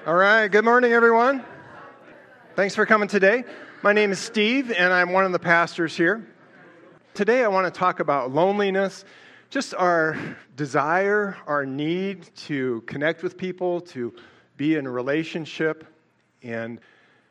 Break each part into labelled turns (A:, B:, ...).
A: All right, good morning, everyone. Thanks for coming today. My name is Steve, and I'm one of the pastors here. Today, I want to talk about loneliness, just our desire, our need to connect with people, to be in a relationship, and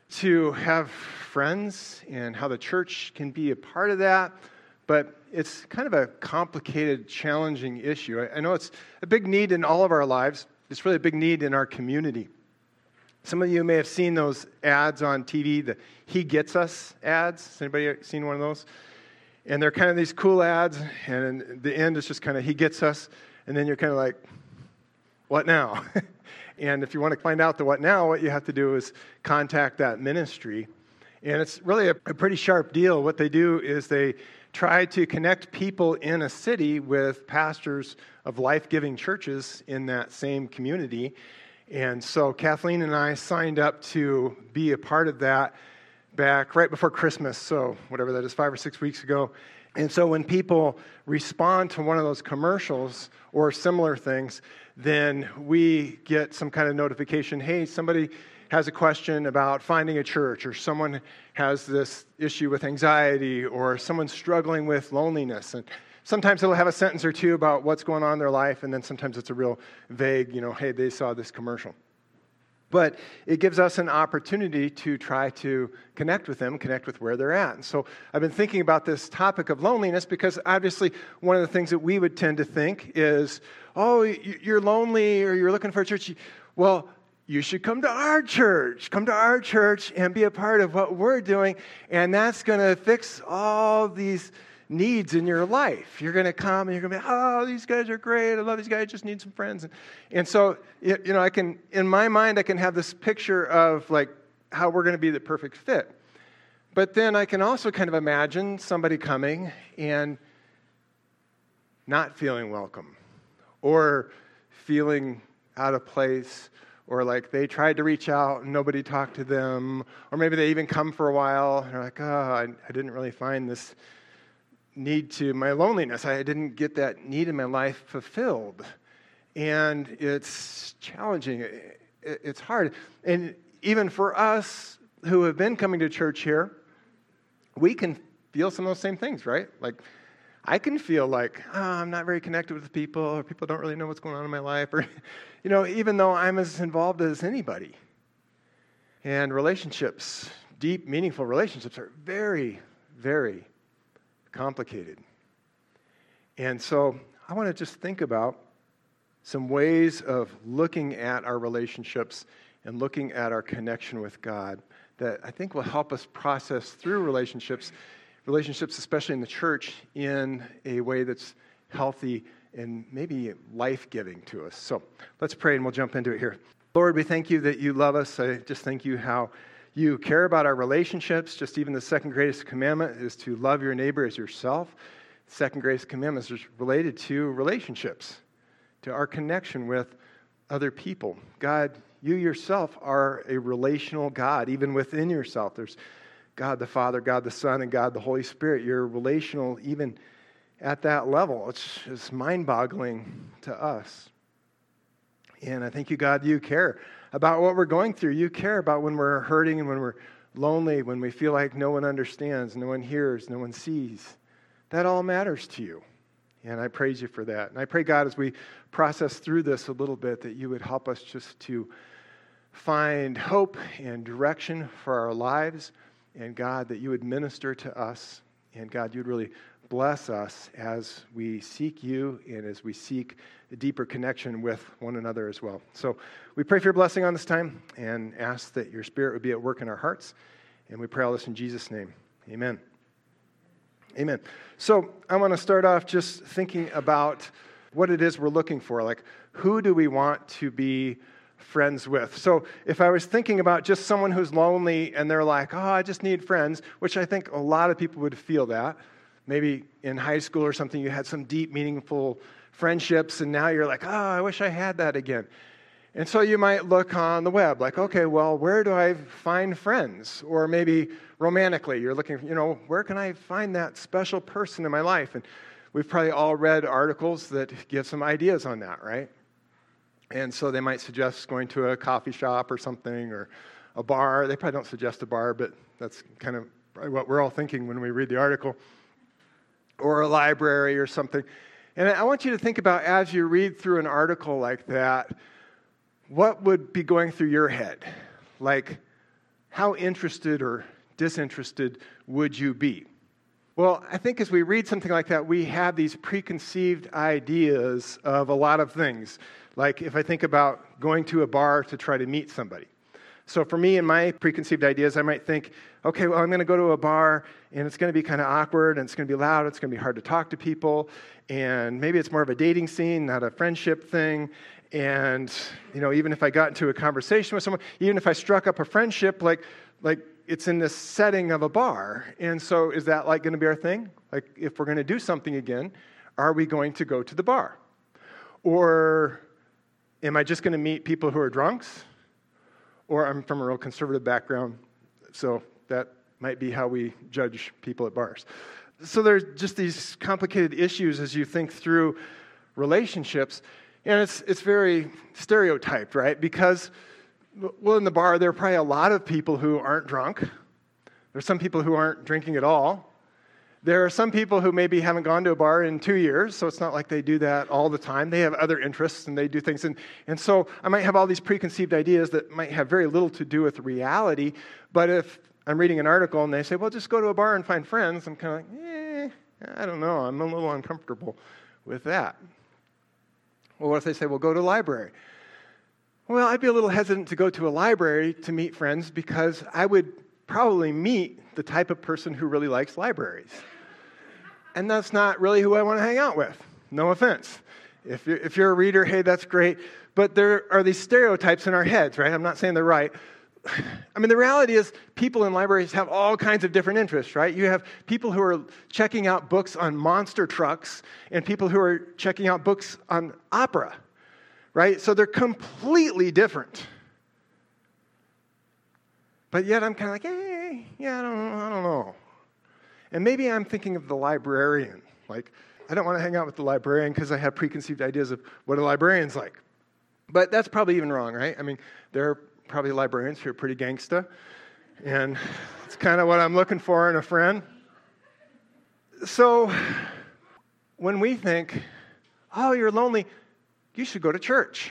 A: to have friends, and how the church can be a part of that. But it's kind of a complicated, challenging issue. I know it's a big need in all of our lives. It's really a big need in our community. Some of you may have seen those ads on TV, the He Gets Us ads. Has anybody seen one of those? And they're kind of these cool ads, and in the end, it's just kind of He Gets Us, and then you're kind of like, what now? And if you want to find out the what now, what you have to do is contact that ministry. And it's really a pretty sharp deal. What they do is they try to connect people in a city with pastors of life-giving churches in that same community. And so Kathleen and I signed up to be a part of that back right before Christmas, so whatever that is, 5 or 6 weeks ago. And so when people respond to one of those commercials or similar things, then we get some kind of notification, hey, somebody has a question about finding a church, or someone has this issue with anxiety, or someone's struggling with loneliness. And sometimes it'll have a sentence or two about what's going on in their life, and then sometimes it's a real vague, hey, they saw this commercial. But it gives us an opportunity to try to connect with them, connect with where they're at. And so I've been thinking about this topic of loneliness because obviously one of the things that we would tend to think is, oh, you're lonely or you're looking for a church. Well, you should come to our church. Come to our church and be a part of what we're doing, and that's going to fix all these needs in your life. You're going to come and you're going to be, oh, these guys are great. I love these guys. I just need some friends. And so, I can, in my mind, I can have this picture of like how we're going to be the perfect fit. But then I can also kind of imagine somebody coming and not feeling welcome, or feeling out of place, or like they tried to reach out and nobody talked to them, or maybe they even come for a while and they're like, oh, I didn't really find this need to my loneliness. I didn't get that need in my life fulfilled. And it's challenging. It's hard. And even for us who have been coming to church here, we can feel some of those same things, right? Like, I can feel like, I'm not very connected with people, or people don't really know what's going on in my life, or, even though I'm as involved as anybody. And relationships, deep, meaningful relationships, are very, very complicated. And so I want to just think about some ways of looking at our relationships and looking at our connection with God that I think will help us process through relationships especially in the church, in a way that's healthy and maybe life-giving to us. So let's pray and we'll jump into it here. Lord, we thank you that you love us. I just thank you how you care about our relationships. Just even the second greatest commandment is to love your neighbor as yourself. The second greatest commandment is related to relationships, to our connection with other people. God, you yourself are a relational God. Even within yourself, there's God the Father, God the Son, and God the Holy Spirit. You're relational even at that level. It's mind-boggling to us. And I thank you, God, you care about what we're going through. You care about when we're hurting and when we're lonely, when we feel like no one understands, no one hears, no one sees. That all matters to you. And I praise you for that. And I pray, God, as we process through this a little bit, that you would help us just to find hope and direction for our lives. And God, that you would minister to us. And God, you'd really bless us as we seek you and as we seek a deeper connection with one another as well. So we pray for your blessing on this time and ask that your Spirit would be at work in our hearts. And we pray all this in Jesus' name. Amen. Amen. So I want to start off just thinking about what it is we're looking for. Like, who do we want to be friends with? So if I was thinking about just someone who's lonely and they're like, oh, I just need friends, which I think a lot of people would feel that. Maybe in high school or something, you had some deep, meaningful friendships, and now you're like, oh, I wish I had that again. And so you might look on the web, like, okay, well, where do I find friends? Or maybe romantically, you're looking, where can I find that special person in my life? And we've probably all read articles that give some ideas on that, right? And so they might suggest going to a coffee shop or something, or a bar. They probably don't suggest a bar, but that's kind of probably what we're all thinking when we read the article. Or a library or something. And I want you to think about, as you read through an article like that, what would be going through your head? Like, how interested or disinterested would you be? Well, I think as we read something like that, we have these preconceived ideas of a lot of things. Like if I think about going to a bar to try to meet somebody. So for me and my preconceived ideas, I might think, okay, well, I'm going to go to a bar, and it's going to be kind of awkward, and it's going to be loud, it's going to be hard to talk to people, and maybe it's more of a dating scene, not a friendship thing. And, even if I got into a conversation with someone, even if I struck up a friendship, like it's in this setting of a bar. And so is that going to be our thing? Like, if we're going to do something again, are we going to go to the bar? Or am I just going to meet people who are drunks? Or I'm from a real conservative background, so that might be how we judge people at bars. So there's just these complicated issues as you think through relationships, and it's very stereotyped, right? Because, well, in the bar, there are probably a lot of people who aren't drunk. There's some people who aren't drinking at all. There are some people who maybe haven't gone to a bar in 2 years, so it's not like they do that all the time. They have other interests, and they do things. And so I might have all these preconceived ideas that might have very little to do with reality, but if I'm reading an article and they say, well, just go to a bar and find friends, I'm kind of like, I don't know. I'm a little uncomfortable with that. Well, what if they say, well, go to a library? Well, I'd be a little hesitant to go to a library to meet friends because I would probably meet the type of person who really likes libraries. And that's not really who I want to hang out with. No offense. If you're a reader, hey, that's great. But there are these stereotypes in our heads, right? I'm not saying they're right. I mean, the reality is people in libraries have all kinds of different interests, right? You have people who are checking out books on monster trucks and people who are checking out books on opera, right? So they're completely different. But yet I'm kind of like, I don't know. And maybe I'm thinking of the librarian. Like, I don't want to hang out with the librarian because I have preconceived ideas of what a librarian's like. But that's probably even wrong, right? I mean, there are probably librarians who are pretty gangsta. And it's kind of what I'm looking for in a friend. So when we think, oh, you're lonely, you should go to church.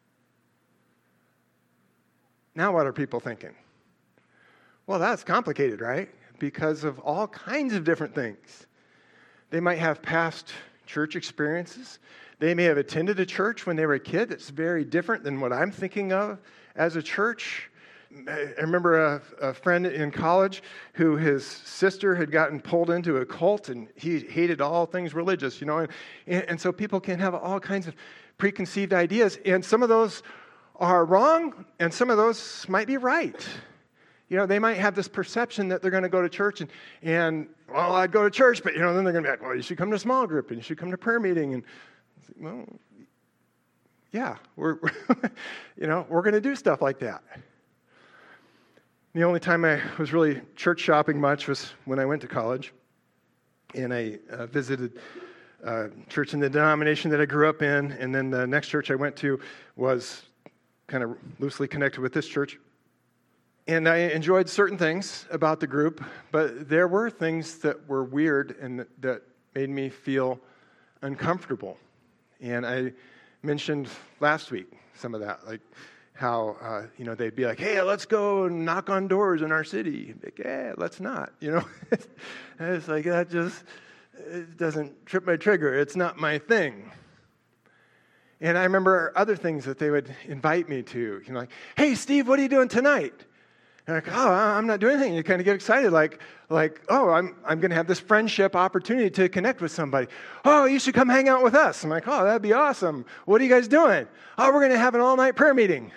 A: Now what are people thinking? Well, that's complicated, right? Because of all kinds of different things. They might have past church experiences. They may have attended a church when they were a kid that's very different than what I'm thinking of as a church. I remember a friend in college who his sister had gotten pulled into a cult, and he hated all things religious, and so people can have all kinds of preconceived ideas, and some of those are wrong, and some of those might be right. They might have this perception that they're going to go to church and well, I'd go to church, but, then they're going to be like, well, you should come to small group and you should come to prayer meeting. And, well, yeah, we're going to do stuff like that. The only time I was really church shopping much was when I went to college. And I visited church in the denomination that I grew up in. And then the next church I went to was kind of loosely connected with this church. And I enjoyed certain things about the group, but there were things that were weird and that made me feel uncomfortable. And I mentioned last week some of that, like how, they'd be like, hey, let's go and knock on doors in our city. Like, yeah, let's not, And it's like, that just it doesn't trip my trigger. It's not my thing. And I remember other things that they would invite me to, like, hey, Steve, what are you doing tonight? And like, oh, I'm not doing anything. You kind of get excited, like, oh, I'm going to have this friendship opportunity to connect with somebody. Oh, you should come hang out with us. I'm like, oh, that'd be awesome. What are you guys doing? Oh, we're going to have an all-night prayer meeting.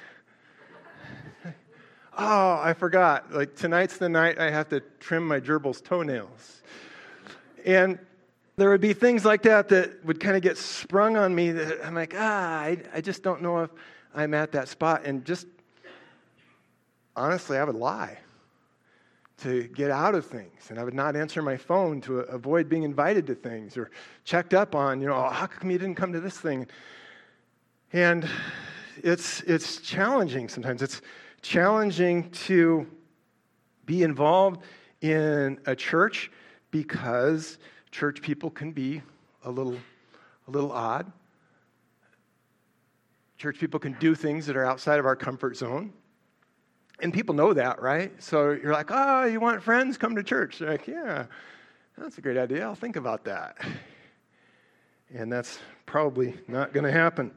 A: Oh, I forgot. Like, tonight's the night I have to trim my gerbil's toenails. And there would be things like that would kind of get sprung on me that I'm like, I just don't know if I'm at that spot. And just honestly, I would lie to get out of things, and I would not answer my phone to avoid being invited to things or checked up on, oh, how come you didn't come to this thing? And it's challenging sometimes. It's challenging to be involved in a church because church people can be a little odd. Church people can do things that are outside of our comfort zone. And people know that, right? So you're like, oh, you want friends? Come to church. They're like, yeah, that's a great idea. I'll think about that. And that's probably not going to happen.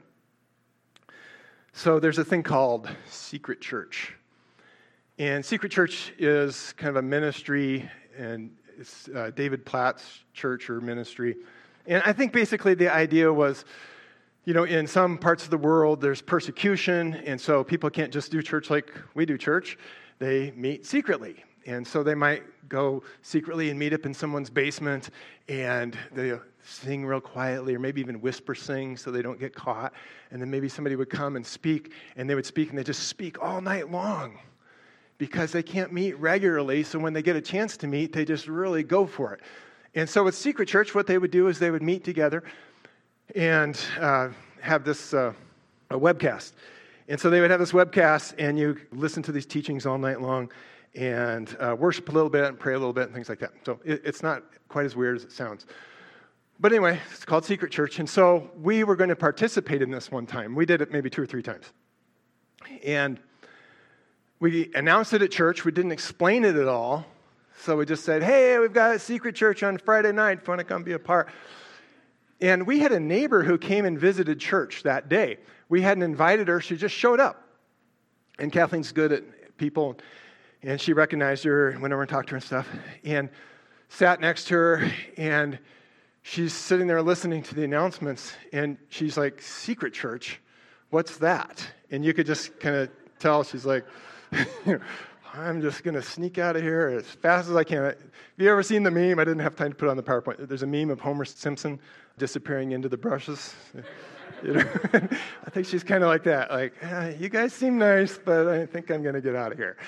A: So there's a thing called secret church. And secret church is kind of a ministry, and it's David Platt's church or ministry. And I think basically the idea was, in some parts of the world, there's persecution, and so people can't just do church like we do church. They meet secretly. And so they might go secretly and meet up in someone's basement, and they sing real quietly, or maybe even whisper sing so they don't get caught. And then maybe somebody would come and speak, and they would speak, and they just speak all night long because they can't meet regularly. So when they get a chance to meet, they just really go for it. And so with secret church, what they would do is they would meet together and have this a webcast. And so they would have this webcast, and you listen to these teachings all night long and worship a little bit and pray a little bit and things like that. So it's not quite as weird as it sounds. But anyway, it's called Secret Church. And so we were going to participate in this one time. We did it maybe 2 or 3 times. And we announced it at church. We didn't explain it at all. So we just said, hey, we've got a Secret Church on Friday night. If you want to come be a part. And we had a neighbor who came and visited church that day. We hadn't invited her. She just showed up. And Kathleen's good at people. And she recognized her and went over and talked to her and stuff. And sat next to her. And she's sitting there listening to the announcements. And she's like, Secret Church? What's that? And you could just kind of tell she's like, I'm just going to sneak out of here as fast as I can. Have you ever seen the meme? I didn't have time to put it on the PowerPoint. There's a meme of Homer Simpson disappearing into the brushes. I think she's kind of like that. Like, you guys seem nice, but I think I'm going to get out of here.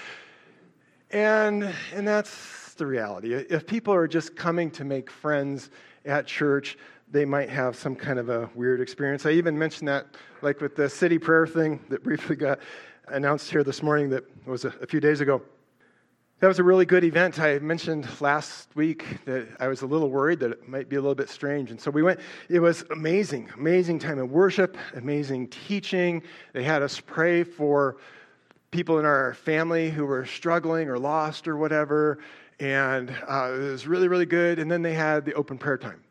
A: And that's the reality. If people are just coming to make friends at church, they might have some kind of a weird experience. I even mentioned that, like with the city prayer thing that briefly got announced here this morning that was a few days ago. That was a really good event. I mentioned last week that I was a little worried that it might be a little bit strange. And so we went. It was amazing time of worship, amazing teaching. They had us pray for people in our family who were struggling or lost or whatever. And it was really, really good. And then they had the open prayer time.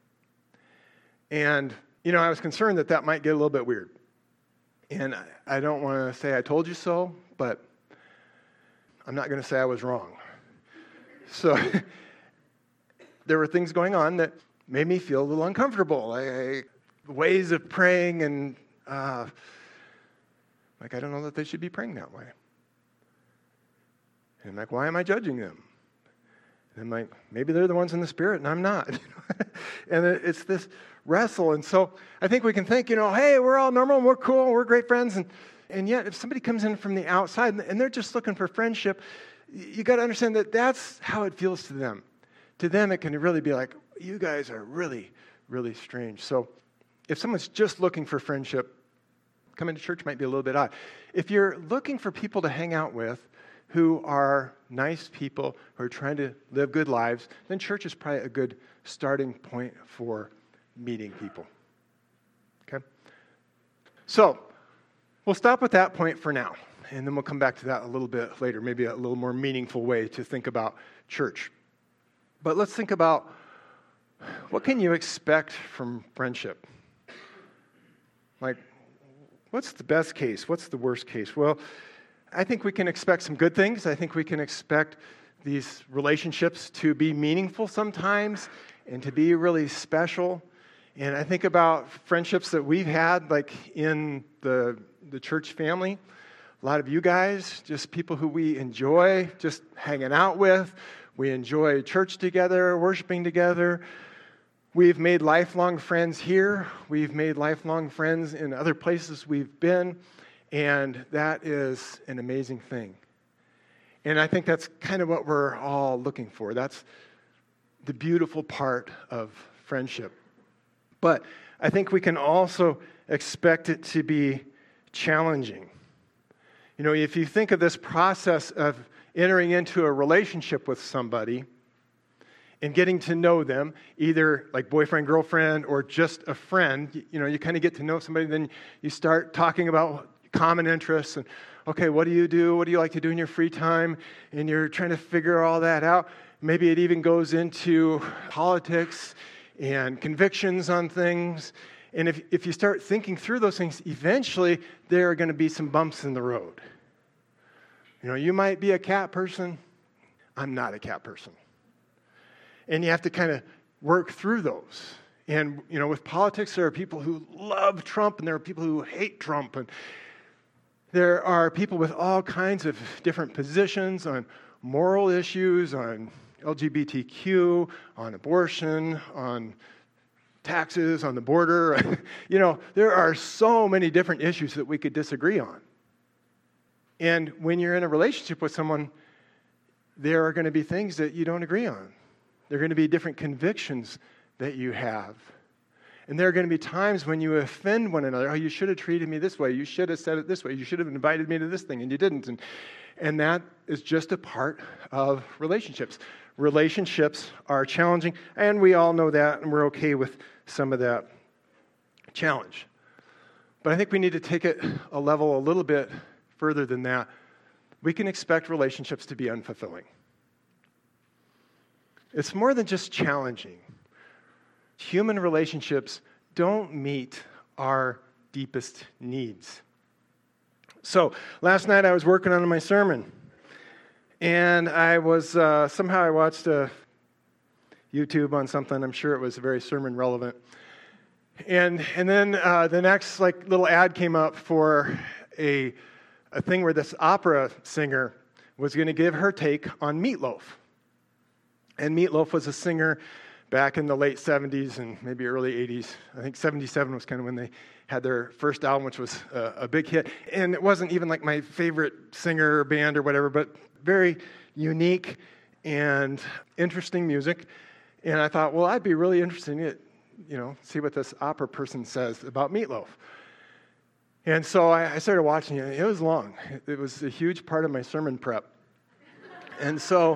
A: And, I was concerned that might get a little bit weird. And I don't want to say I told you so, but I'm not going to say I was wrong. So there were things going on that made me feel a little uncomfortable. Ways of praying and I don't know that they should be praying that way. And I'm like, why am I judging them? And I'm like, maybe they're the ones in the Spirit and I'm not. And it's this wrestle. And so I think we can think, hey, we're all normal, we're cool, we're great friends. And yet if somebody comes in from the outside and they're just looking for friendship, you got to understand that that's how it feels to them. To them, it can really be like, you guys are really, really strange. So if someone's just looking for friendship, coming to church might be a little bit odd. If you're looking for people to hang out with who are nice people, who are trying to live good lives, then church is probably a good starting point for meeting people. Okay? So, we'll stop with that point for now, and then we'll come back to that a little bit later, maybe a little more meaningful way to think about church. But let's think about, what can you expect from friendship? Like, what's the best case? What's the worst case? Well, I think we can expect some good things. I think we can expect these relationships to be meaningful sometimes and to be really special. And I think about friendships that we've had, like in the church family. A lot of you guys, just people who we enjoy just hanging out with. We enjoy church together, worshiping together. We've made lifelong friends here. We've made lifelong friends in other places we've been. And that is an amazing thing. And I think that's kind of what we're all looking for. That's the beautiful part of friendship. But I think we can also expect it to be challenging. You know, if you think of this process of entering into a relationship with somebody and getting to know them, either like boyfriend, girlfriend, or just a friend, you know, you kind of get to know somebody, then you start talking about common interests and, okay, what do you do? What do you like to do in your free time? And you're trying to figure all that out. Maybe it even goes into politics and convictions on things. And if you start thinking through those things, eventually there are going to be some bumps in the road. You know, you might be a cat person. I'm not a cat person. And you have to kind of work through those. And, you know, with politics, there are people who love Trump and there are people who hate Trump. And there are people with all kinds of different positions on moral issues, on LGBTQ, on abortion, on taxes, on the border. You know, there are so many different issues that we could disagree on. And when you're in a relationship with someone, there are going to be things that you don't agree on. There are going to be different convictions that you have. And there are going to be times when you offend one another. Oh, you should have treated me this way. You should have said it this way. You should have invited me to this thing, and you didn't. And that is just a part of relationships. Relationships are challenging, and we all know that, and we're okay with some of that challenge. But I think we need to take it a level a little bit further than that. We can expect relationships to be unfulfilling. It's more than just challenging. Human relationships don't meet our deepest needs. So, last night I was working on my sermon, and I was, somehow I watched a YouTube on something. I'm sure it was very sermon relevant. And then the next little ad came up for a thing where this opera singer was going to give her take on Meat Loaf. And Meat Loaf was a singer back in the late 70s and maybe early 80s. I think 77 was kind of when they had their first album, which was a big hit. And it wasn't even like my favorite singer or band or whatever, but very unique and interesting music. And I thought, well, I'd be really interested in it, you know, see what this opera person says about Meat Loaf. And so I started watching it. It was long. It was a huge part of my sermon prep. And so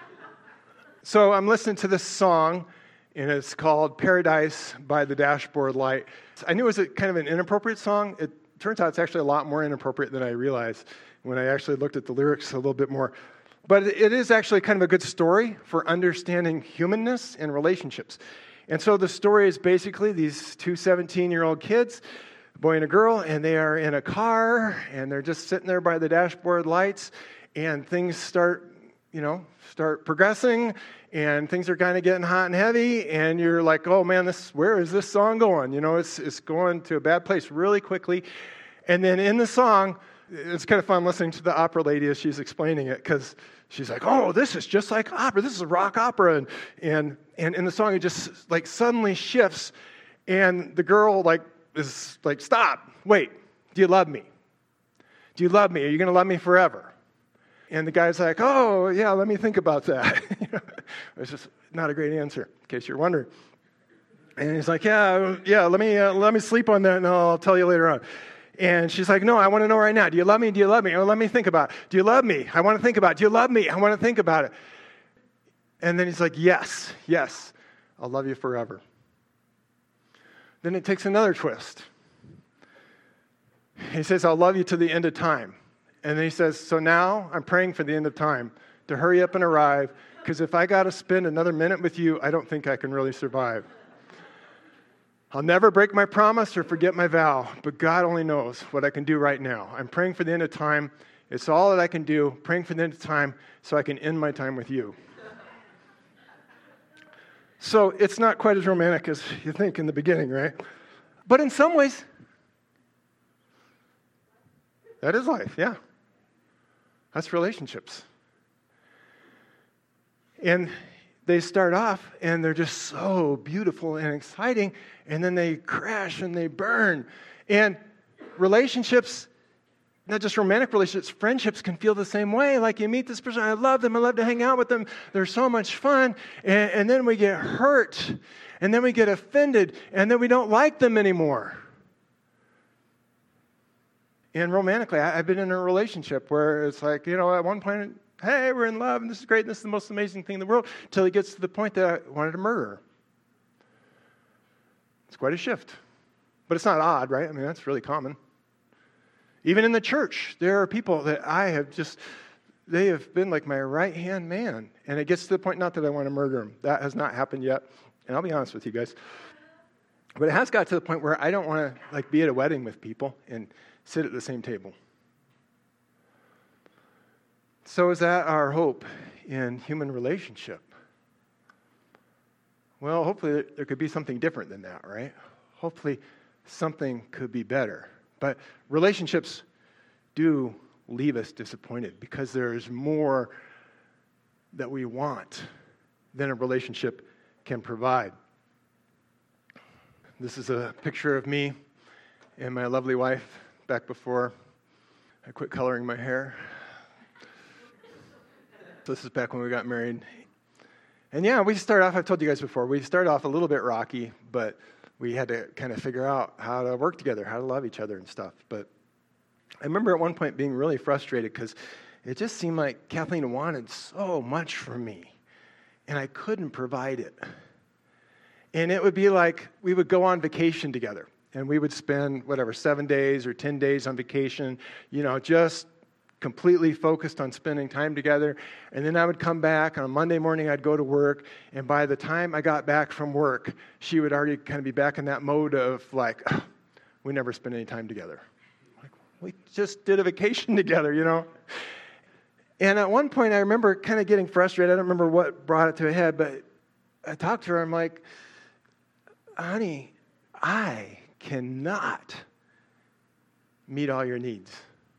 A: I'm listening to this song, and it's called Paradise by the Dashboard Light. I knew it was kind of an inappropriate song. It turns out it's actually a lot more inappropriate than I realized when I actually looked at the lyrics a little bit more. But it is actually kind of a good story for understanding humanness and relationships. And so the story is basically these two 17-year-old kids, a boy and a girl, and they are in a car, and they're just sitting there by the dashboard lights, and things start progressing, and things are kind of getting hot and heavy, and you're like, oh man, where is this song going? You know, it's going to a bad place really quickly. And then in the song, it's kind of fun listening to the opera lady as she's explaining it, because she's like, oh, this is just like opera. This is a rock opera. And in the song, it just suddenly shifts, and the girl is like, stop, wait, do you love me? Do you love me? Are you going to love me forever? And the guy's like, oh, yeah, let me think about that. It's just not a great answer, in case you're wondering. And he's like, yeah, let me sleep on that, and I'll tell you later on. And she's like, no, I want to know right now. Do you love me? Do you love me? Oh, let me think about it. Do you love me? I want to think about it. Do you love me? I want to think about it. And then he's like, yes, I'll love you forever. Then it takes another twist. He says, I'll love you to the end of time. And then he says, so now I'm praying for the end of time to hurry up and arrive, because if I got to spend another minute with you, I don't think I can really survive. I'll never break my promise or forget my vow, but God only knows what I can do right now. I'm praying for the end of time. It's all that I can do, praying for the end of time so I can end my time with you. So it's not quite as romantic as you think in the beginning, right? But in some ways, that is life, yeah. That's relationships. And they start off, and they're just so beautiful and exciting, and then they crash and they burn. And relationships, not just romantic relationships, friendships can feel the same way. Like you meet this person, I love them, I love to hang out with them, they're so much fun, and then we get hurt, and then we get offended, and then we don't like them anymore. And romantically, I've been in a relationship where it's like, at one point, hey, we're in love, and this is great, and this is the most amazing thing in the world, until it gets to the point that I wanted to murder her. It's quite a shift. But it's not odd, right? I mean, that's really common. Even in the church, there are people that they have been like my right-hand man. And it gets to the point, not that I want to murder them. That has not happened yet. And I'll be honest with you guys. But it has got to the point where I don't want to be at a wedding with people and sit at the same table. So is that our hope in human relationship? Well, hopefully there could be something different than that, right? Hopefully something could be better. But relationships do leave us disappointed because there's more that we want than a relationship can provide. This is a picture of me and my lovely wife back before I quit coloring my hair. So this is back when we got married. And yeah, we start off, I've told you guys before, we started off a little bit rocky, but we had to kind of figure out how to work together, how to love each other and stuff. But I remember at one point being really frustrated because it just seemed like Kathleen wanted so much from me, and I couldn't provide it. And it would be like we would go on vacation together, and we would spend, 7 days or 10 days on vacation, just completely focused on spending time together. And then I would come back on a Monday morning, I'd go to work, and by the time I got back from work, she would already kind of be back in that mode of we never spent any time together. We just did a vacation together, And at one point, I remember kind of getting frustrated. I don't remember what brought it to a head, but I talked to her. I'm like, honey, I cannot meet all your needs.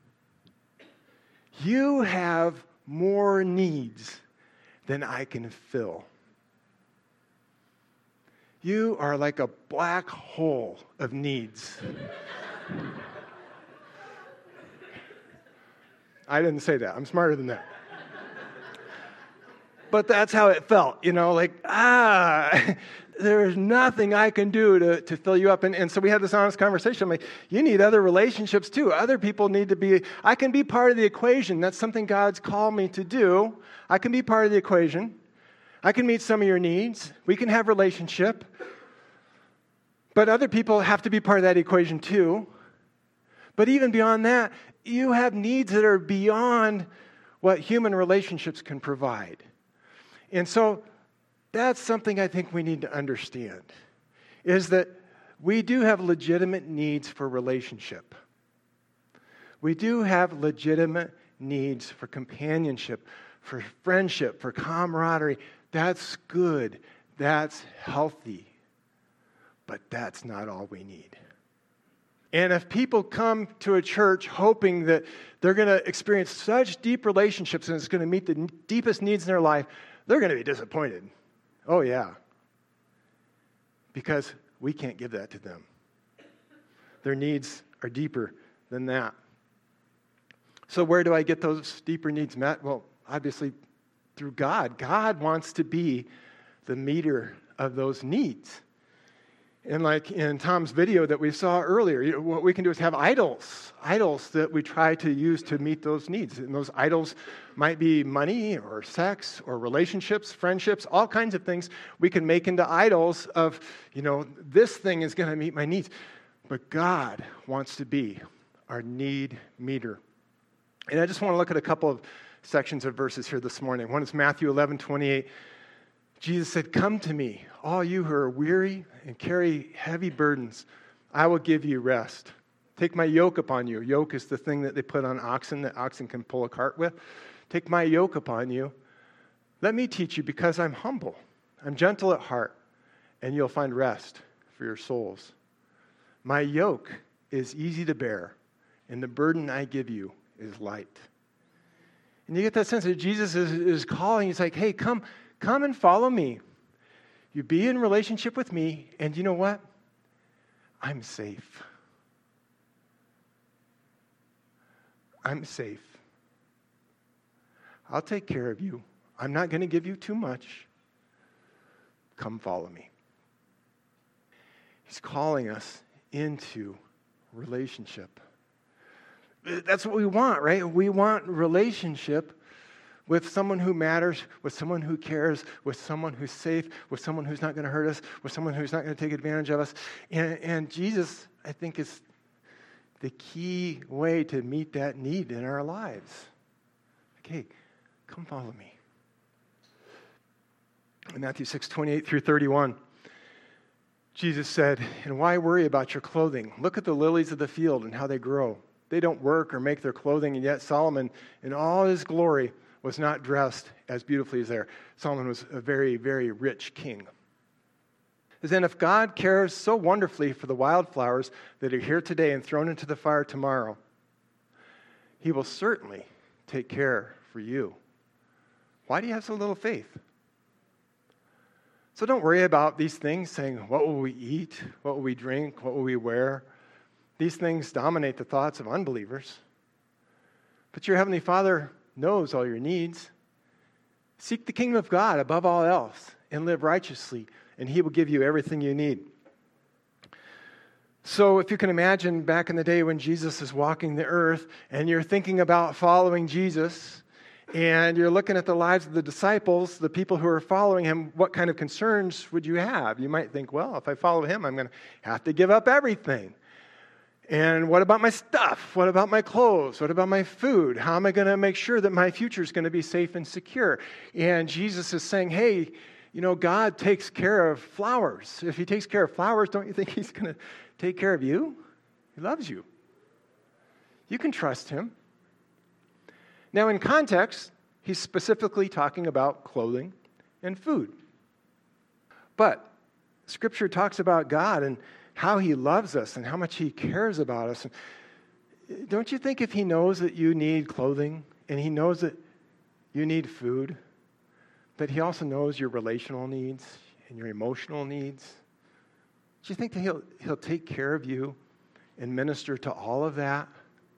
A: You have more needs than I can fill. You are like a black hole of needs. I didn't say that. I'm smarter than that. But that's how it felt, there's nothing I can do to fill you up. And so we had this honest conversation. I'm like, you need other relationships too. Other people need to be, I can be part of the equation. That's something God's called me to do. I can be part of the equation. I can meet some of your needs. We can have relationship. But other people have to be part of that equation too. But even beyond that, you have needs that are beyond what human relationships can provide. And so that's something I think we need to understand, is that we do have legitimate needs for relationship. We do have legitimate needs for companionship, for friendship, for camaraderie. That's good. That's healthy. But that's not all we need. And if people come to a church hoping that they're going to experience such deep relationships and it's going to meet the deepest needs in their life, they're going to be disappointed. Oh, yeah. Because we can't give that to them. Their needs are deeper than that. So where do I get those deeper needs met? Well, obviously through God. God wants to be the meter of those needs. And like in Tom's video that we saw earlier, what we can do is have idols that we try to use to meet those needs. And those idols might be money or sex or relationships, friendships, all kinds of things we can make into idols of, this thing is going to meet my needs. But God wants to be our need meter. And I just want to look at a couple of sections of verses here this morning. One is Matthew 11:28. Jesus said, "Come to me, all you who are weary and carry heavy burdens. I will give you rest. Take my yoke upon you." Yoke is the thing that they put on oxen that oxen can pull a cart with. "Take my yoke upon you. Let me teach you because I'm humble. I'm gentle at heart, and you'll find rest for your souls. My yoke is easy to bear, and the burden I give you is light." And you get that sense that Jesus is calling. He's like, hey, come and follow me. You be in relationship with me, and you know what? I'm safe. I'm safe. I'll take care of you. I'm not going to give you too much. Come follow me. He's calling us into relationship. That's what we want, right? We want relationship with someone who matters, with someone who cares, with someone who's safe, with someone who's not going to hurt us, with someone who's not going to take advantage of us. And Jesus, I think, is the key way to meet that need in our lives. Okay, come follow me. In Matthew 6:28-31, Jesus said, "And why worry about your clothing? Look at the lilies of the field and how they grow. They don't work or make their clothing, and yet Solomon, in all his glory, was not dressed as beautifully as they are." Solomon was a very, very rich king. Then if God cares so wonderfully for the wildflowers that are here today and thrown into the fire tomorrow, he will certainly take care for you. Why do you have so little faith? So don't worry about these things, saying, what will we eat? What will we drink? What will we wear? These things dominate the thoughts of unbelievers. But your Heavenly Father knows all your needs. Seek the kingdom of God above all else and live righteously, and He will give you everything you need. So if you can imagine back in the day when Jesus is walking the earth and you're thinking about following Jesus and you're looking at the lives of the disciples, the people who are following Him, what kind of concerns would you have? You might think, well, if I follow Him, I'm going to have to give up everything. And what about my stuff? What about my clothes? What about my food? How am I going to make sure that my future is going to be safe and secure? And Jesus is saying, hey, you know, God takes care of flowers. If He takes care of flowers, don't you think He's going to take care of you? He loves you. You can trust Him. Now, in context, He's specifically talking about clothing and food. But Scripture talks about God and how He loves us and how much He cares about us. And don't you think if He knows that you need clothing and He knows that you need food, that He also knows your relational needs and your emotional needs? Do you think that He'll take care of you and minister to all of that?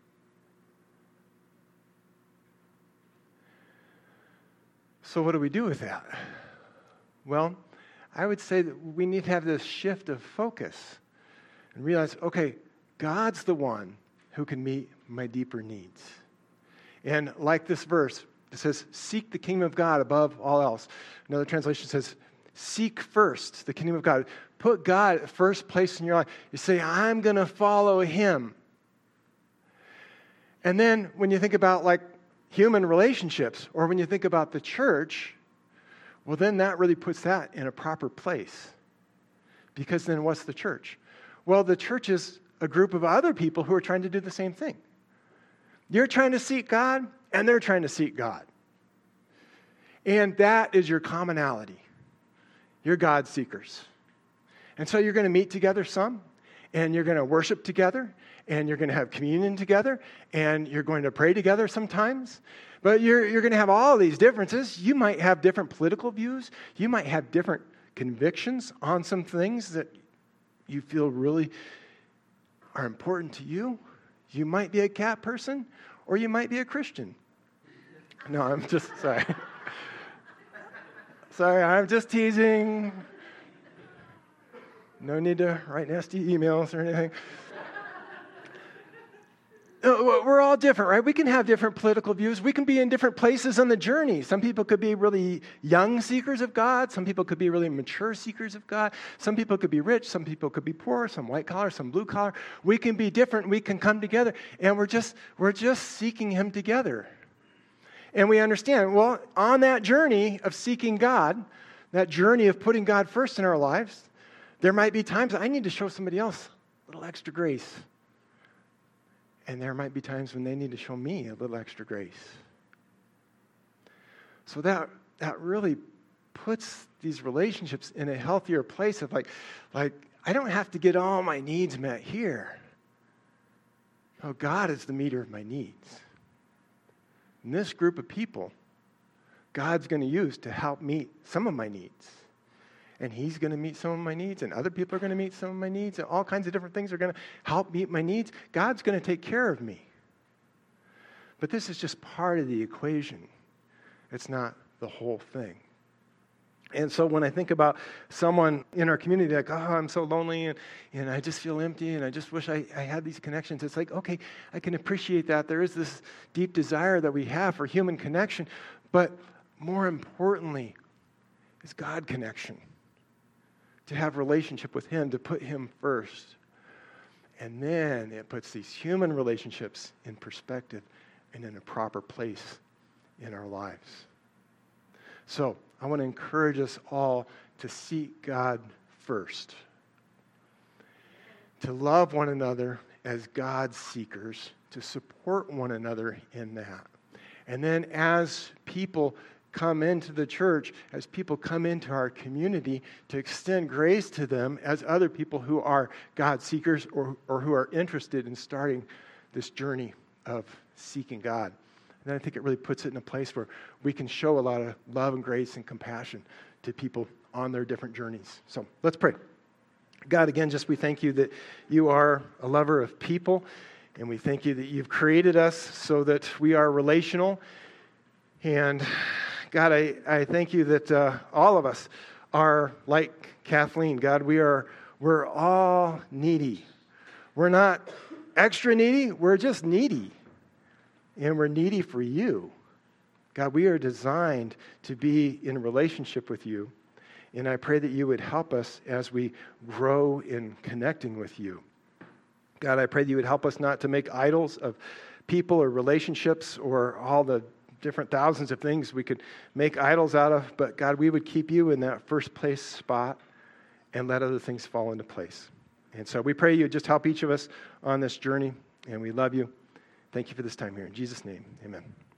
A: So what do we do with that? Well, I would say that we need to have this shift of focus and realize, okay, God's the one who can meet my deeper needs. And like this verse, it says, seek the kingdom of God above all else. Another translation says, seek first the kingdom of God. Put God at first place in your life. You say, I'm going to follow Him. And then when you think about like human relationships, or when you think about the church, well, then that really puts that in a proper place. Because then what's the church? Well, the church is a group of other people who are trying to do the same thing. You're trying to seek God, and they're trying to seek God. And that is your commonality. You're God seekers. And so you're going to meet together some, and you're going to worship together, and you're going to have communion together, and you're going to pray together sometimes. But you're going to have all these differences. You might have different political views. You might have different convictions on some things that you feel really are important to you. You might be a cat person, or you might be a Christian. No, I'm just sorry. Sorry, I'm just teasing. No need to write nasty emails or anything. We're all different, right? We can have different political views. We can be in different places on the journey. Some people could be really young seekers of God. Some people could be really mature seekers of God. Some people could be rich. Some people could be poor. Some white collar. Some blue collar. We can be different. We can come together, and we're just seeking Him together. And we understand, well, on that journey of seeking God, that journey of putting God first in our lives, there might be times I need to show somebody else a little extra grace. And there might be times when they need to show me a little extra grace. So that really puts these relationships in a healthier place of like I don't have to get all my needs met here. Oh, God is the meter of my needs. And this group of people, God's going to use to help meet some of my needs. And He's going to meet some of my needs, and other people are going to meet some of my needs, and all kinds of different things are going to help meet my needs. God's going to take care of me. But this is just part of the equation. It's not the whole thing. And so when I think about someone in our community like, oh, I'm so lonely and I just feel empty and I just wish I had these connections, it's like, okay, I can appreciate that. There is this deep desire that we have for human connection, but more importantly is God connection, to have relationship with Him, to put Him first. And then it puts these human relationships in perspective and in a proper place in our lives. So I want to encourage us all to seek God first, to love one another as God seekers, to support one another in that. And then as people come into the church, as people come into our community, to extend grace to them as other people who are God seekers or who are interested in starting this journey of seeking God. And I think it really puts it in a place where we can show a lot of love and grace and compassion to people on their different journeys. So let's pray. God, again, just we thank you that you are a lover of people, and we thank you that you've created us so that we are relational. And God, I thank you that all of us are like Kathleen. God, we're all needy. We're not extra needy, we're just needy. And we're needy for you. God, we are designed to be in relationship with you. And I pray that you would help us as we grow in connecting with you. God, I pray that you would help us not to make idols of people or relationships or all the different thousands of things we could make idols out of. But God, we would keep you in that first place spot and let other things fall into place. And so we pray you would just help each of us on this journey. And we love you. Thank you for this time here. In Jesus' name, amen.